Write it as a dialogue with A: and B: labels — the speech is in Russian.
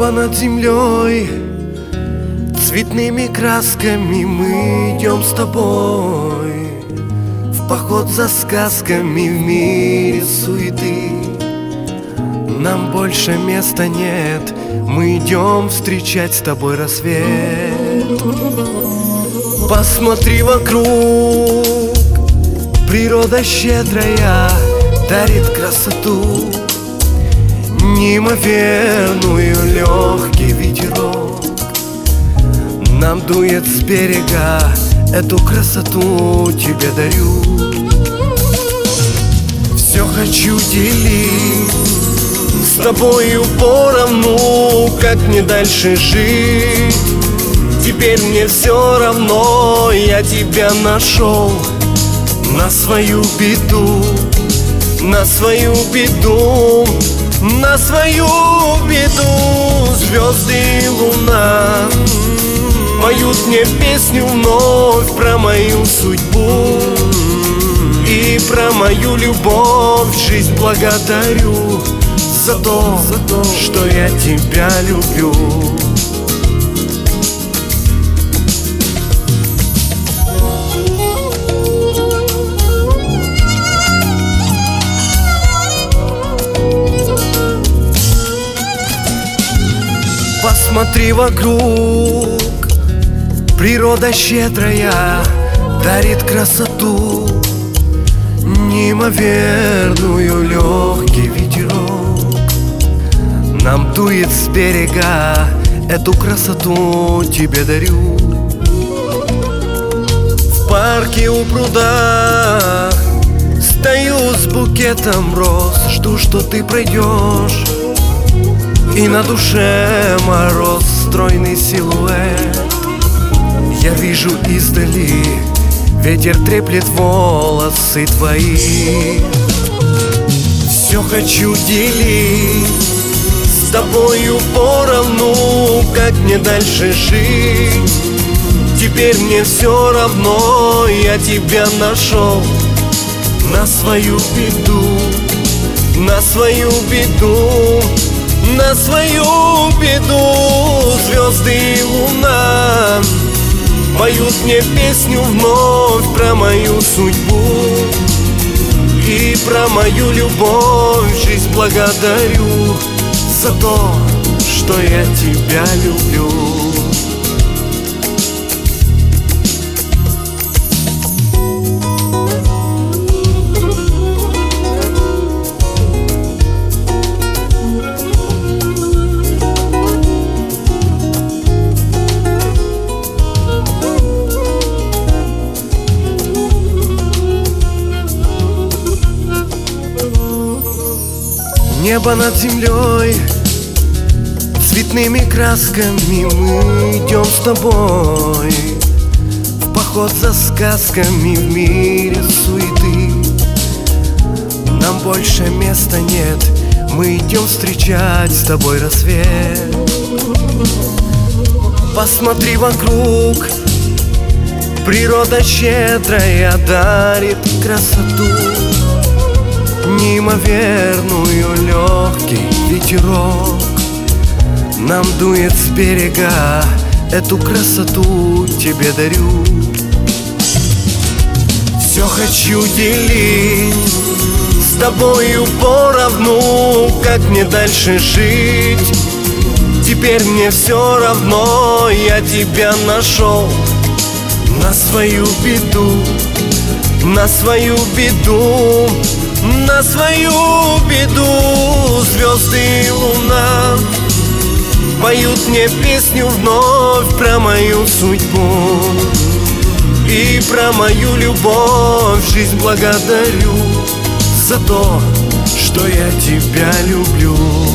A: Небо над землей, цветными красками мы идем с тобой в поход за сказками в мире суеты. Нам больше места нет, мы идем встречать с тобой рассвет. Посмотри вокруг, природа щедрая дарит красоту неимоверную, легкий ветерок нам дует с берега, эту красоту тебе дарю. Все хочу делить с тобою поровну, как мне дальше жить. Теперь мне все равно, я тебя нашел на свою беду, на свою беду, на свою беду. Звезды и луна поют мне песню вновь про мою судьбу и про мою любовь. Жизнь благодарю за то, что я тебя люблю. Посмотри вокруг, природа щедрая дарит красоту неимоверную, легкий ветерок нам дует с берега, эту красоту тебе дарю. В парке у пруда стою с букетом роз, жду, что ты пройдешь, и на душе мороз, стройный силуэт. Я вижу издали, ветер треплет волосы твои. Все хочу делить с тобою поровну, как мне дальше жить. Теперь мне все равно, я тебя нашел на свою беду, на свою беду, на свою беду. Звезды и луна поют мне песню вновь про мою судьбу и про мою любовь. Жизнь благодарю за то, что я тебя люблю. Небо над землей, цветными красками мы идем с тобой в поход за сказками в мире суеты. Нам больше места нет, мы идем встречать с тобой рассвет. Посмотри вокруг, природа щедрая дарит красоту неимоверную, легкий ветерок нам дует с берега, эту красоту тебе дарю. Все хочу делить с тобою поровну, как мне дальше жить. Теперь мне все равно, я тебя нашел на свою беду, на свою беду, на свою беду. Звезды и луна поют мне песню вновь про мою судьбу и про мою любовь. Жизнь благодарю за то, что я тебя люблю.